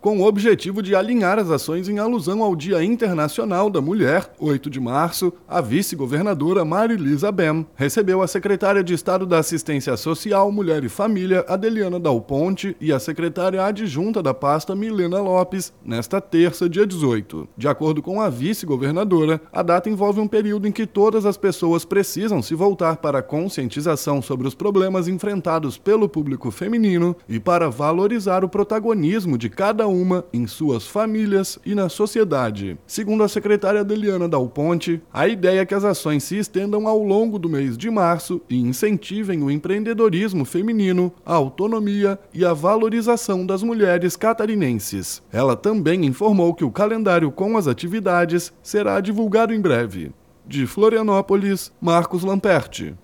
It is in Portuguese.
Com o objetivo de alinhar as ações em alusão ao Dia Internacional da Mulher, 8 de março, a vice-governadora Marilisa Bem recebeu a secretária de Estado da Assistência Social, Mulher e Família, Adeliana Dal Ponte, e a secretária adjunta da pasta, Milena Lopes, nesta terça, dia 18. De acordo com a vice-governadora, a data envolve um período em que todas as pessoas precisam se voltar para a conscientização sobre os problemas enfrentados pelo público feminino e para valorizar o protagonismo de cada uma em suas famílias e na sociedade. Segundo a secretária Adeliana Dal Ponte, a ideia é que as ações se estendam ao longo do mês de março e incentivem o empreendedorismo feminino, a autonomia e a valorização das mulheres catarinenses. Ela também informou que o calendário com as atividades será divulgado em breve. De Florianópolis, Marcos Lamperti.